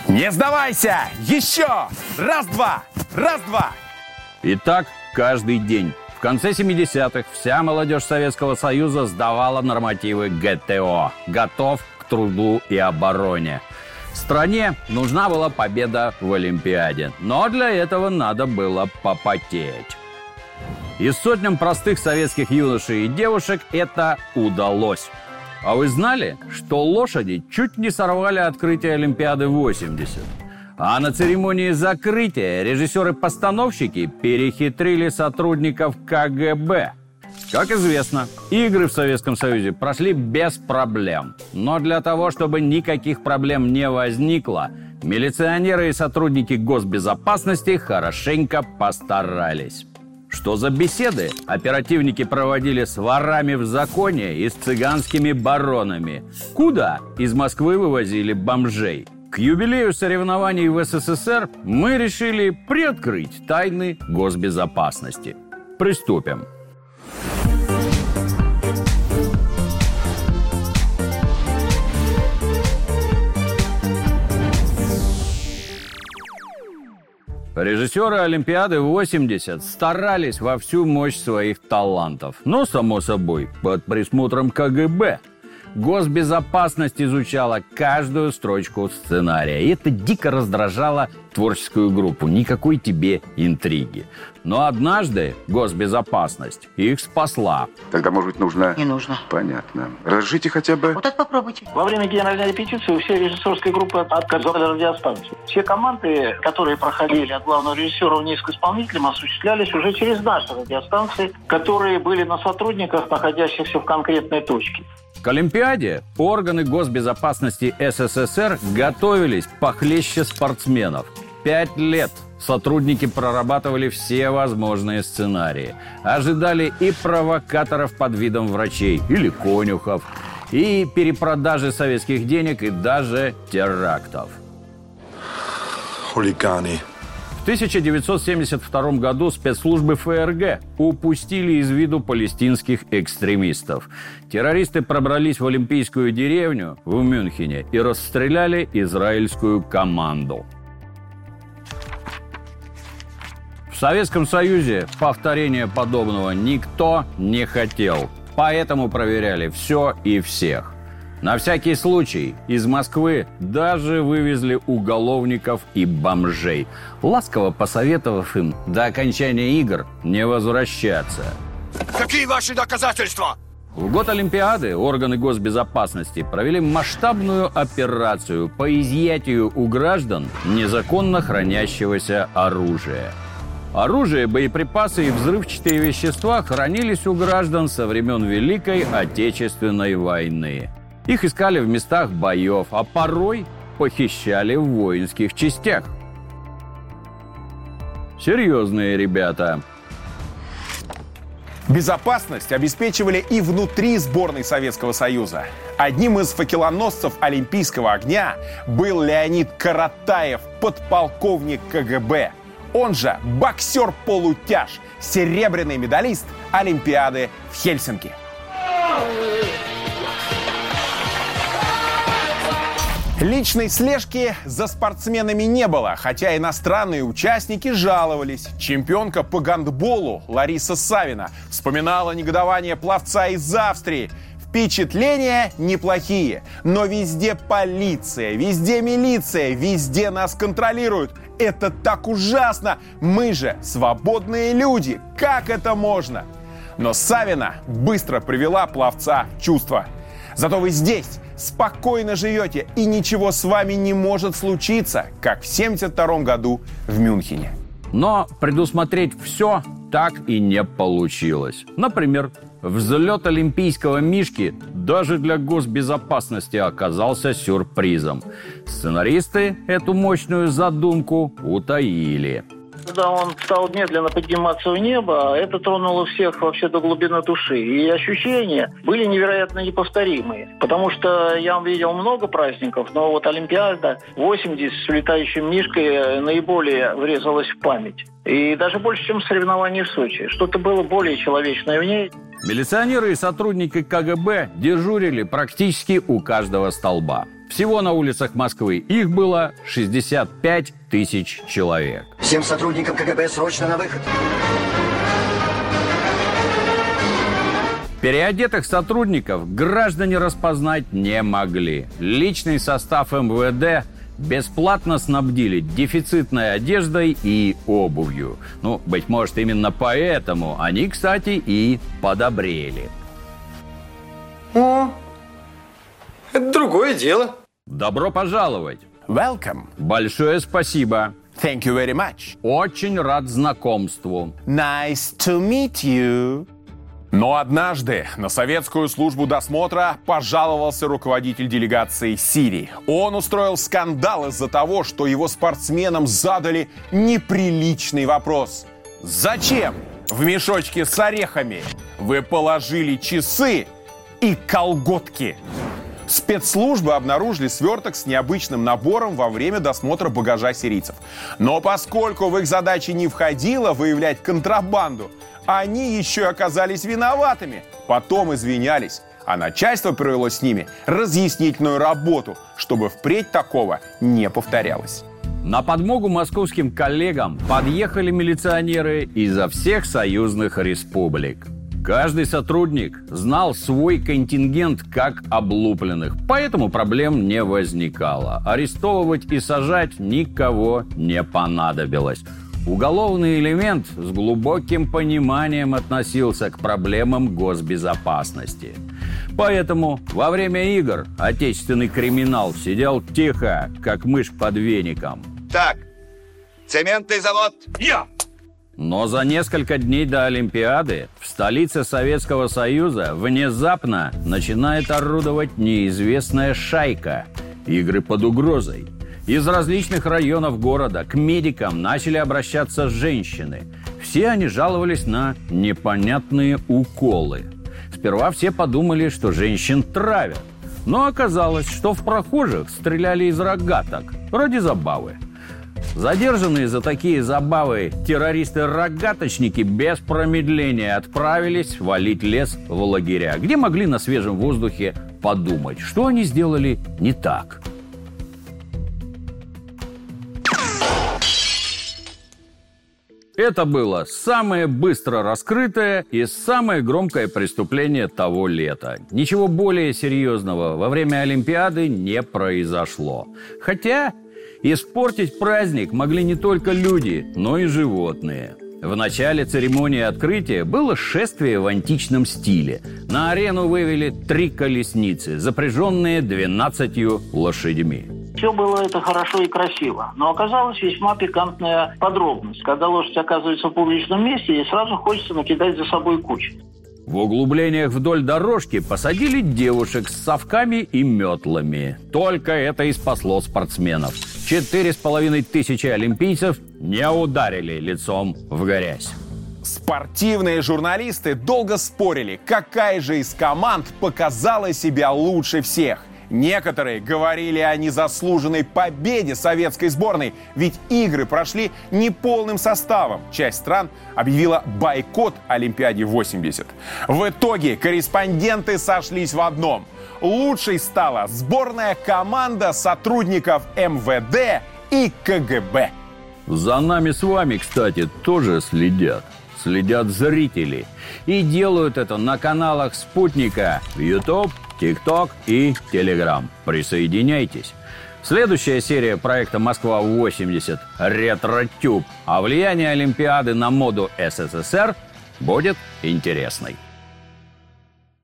Не сдавайся! Еще! Раз-два! Раз-два! И так каждый день. В конце 70-х вся молодежь Советского Союза сдавала нормативы ГТО. Готов к труду и обороне. Стране нужна была победа в Олимпиаде. Но для этого надо было попотеть. И сотням простых советских юношей и девушек это удалось. А вы знали, что лошади чуть не сорвали открытие Олимпиады 80? А на церемонии закрытия режиссеры-постановщики перехитрили сотрудников КГБ. Как известно, игры в Советском Союзе прошли без проблем. Но для того, чтобы никаких проблем не возникло, милиционеры и сотрудники госбезопасности хорошенько постарались. Что за беседы оперативники проводили с ворами в законе и с цыганскими баронами? Куда из Москвы вывозили бомжей? К юбилею соревнований в СССР мы решили приоткрыть тайны госбезопасности. Приступим. Режиссеры Олимпиады 80 старались во всю мощь своих талантов. Но, само собой, под присмотром КГБ. Госбезопасность изучала каждую строчку сценария. И это дико раздражало творческую группу. Никакой тебе интриги. Но однажды госбезопасность их спасла. Тогда, может быть, нужно... Не нужно. Понятно. Разрешите хотя бы... Вот это попробуйте. Во время генеральной репетиции у всей режиссерской группы отказали радиостанцию. Все команды, которые проходили от главного режиссера вниз к исполнителям, осуществлялись уже через наши радиостанции, которые были на сотрудниках, находящихся в конкретной точке. К Олимпиаде органы госбезопасности СССР готовились похлеще спортсменов. 5 лет сотрудники прорабатывали все возможные сценарии. Ожидали и провокаторов под видом врачей, или конюхов, и перепродажи советских денег, и даже терактов. Хулиганы. В 1972 году спецслужбы ФРГ упустили из виду палестинских экстремистов. Террористы пробрались в Олимпийскую деревню в Мюнхене и расстреляли израильскую команду. В Советском Союзе повторения подобного никто не хотел, поэтому проверяли все и всех. На всякий случай из Москвы даже вывезли уголовников и бомжей, ласково посоветовав им до окончания игр не возвращаться. Какие ваши доказательства? В год Олимпиады органы госбезопасности провели масштабную операцию по изъятию у граждан незаконно хранящегося оружия. Оружие, боеприпасы и взрывчатые вещества хранились у граждан со времен Великой Отечественной войны. Их искали в местах боев, а порой похищали в воинских частях. Серьезные ребята. Безопасность обеспечивали и внутри сборной Советского Союза. Одним из факелоносцев Олимпийского огня был Леонид Каратаев, подполковник КГБ. Он же боксер-полутяж, серебряный медалист Олимпиады в Хельсинки. Личной слежки за спортсменами не было, хотя иностранные участники жаловались. Чемпионка по гандболу Лариса Савина вспоминала негодование пловца из Австрии. Впечатления неплохие, но везде полиция, везде милиция, везде нас контролируют. Это так ужасно! Мы же свободные люди. Как это можно? Но Савина быстро привела пловца в чувство. Зато вы здесь спокойно живете, и ничего с вами не может случиться, как в 1972 году в Мюнхене. Но предусмотреть все так и не получилось. Например, взлет олимпийского мишки даже для госбезопасности оказался сюрпризом. Сценаристы эту мощную задумку утаили. Когда он стал медленно подниматься в небо, это тронуло всех вообще до глубины души. И ощущения были невероятно неповторимые. Потому что я видел много праздников, но вот Олимпиада 80 с летающим мишкой наиболее врезалась в память. И даже больше, чем соревнования в Сочи. Что-то было более человечное в ней. Милиционеры и сотрудники КГБ дежурили практически у каждого столба. Всего на улицах Москвы их было 65 тысяч человек. Всем сотрудникам КГБ срочно на выход. Переодетых сотрудников граждане распознать не могли. Личный состав МВД бесплатно снабдили дефицитной одеждой и обувью. Быть может, именно поэтому они, кстати, и подобрели. О, это другое дело. Добро пожаловать. Welcome. Большое спасибо. Thank you very much. Очень рад знакомству. Nice to meet you. Но однажды на советскую службу досмотра пожаловался руководитель делегации Сирии. Он устроил скандал из-за того, что его спортсменам задали неприличный вопрос. Зачем в мешочке с орехами вы положили часы и колготки? Спецслужбы обнаружили сверток с необычным набором во время досмотра багажа сирийцев. Но поскольку в их задачи не входило выявлять контрабанду, они еще и оказались виноватыми. Потом извинялись, а начальство провело с ними разъяснительную работу, чтобы впредь такого не повторялось. На подмогу московским коллегам подъехали милиционеры изо всех союзных республик. Каждый сотрудник знал свой контингент как облупленных, поэтому проблем не возникало. Арестовывать и сажать никого не понадобилось. Уголовный элемент с глубоким пониманием относился к проблемам госбезопасности. Поэтому во время игр отечественный криминал сидел тихо, как мышь под веником. Так, цементный завод. Я! Но за несколько дней до Олимпиады в столице Советского Союза внезапно начинает орудовать неизвестная шайка. Игры под угрозой. Из различных районов города к медикам начали обращаться женщины. Все они жаловались на непонятные уколы. Сперва все подумали, что женщин травят. Но оказалось, что в прохожих стреляли из рогаток ради забавы. Задержанные за такие забавы террористы-рогаточники без промедления отправились валить лес в лагеря, где могли на свежем воздухе подумать, что они сделали не так. Это было самое быстро раскрытое и самое громкое преступление того лета. Ничего более серьезного во время Олимпиады не произошло. Хотя испортить праздник могли не только люди, но и животные. В начале церемонии открытия было шествие в античном стиле. На арену вывели 3 колесницы, запряженные 12 лошадьми. Все было это хорошо и красиво, но оказалась весьма пикантная подробность, когда лошадь оказывается в публичном месте и сразу хочется накидать за собой кучу. В углублениях вдоль дорожки посадили девушек с совками и метлами. Только это и спасло спортсменов. 4500 олимпийцев не ударили лицом в грязь. Спортивные журналисты долго спорили, какая же из команд показала себя лучше всех. Некоторые говорили о незаслуженной победе советской сборной, ведь игры прошли неполным составом. Часть стран объявила бойкот Олимпиаде 80. В итоге корреспонденты сошлись в одном. Лучшей стала сборная команда сотрудников МВД и КГБ. За нами с вами, кстати, тоже следят. Следят зрители. И делают это на каналах «Спутника» в YouTube, TikTok и Telegram. Присоединяйтесь. Следующая серия проекта «Москва-80» «Ретро-тюб» о влиянии Олимпиады на моду СССР будет интересной.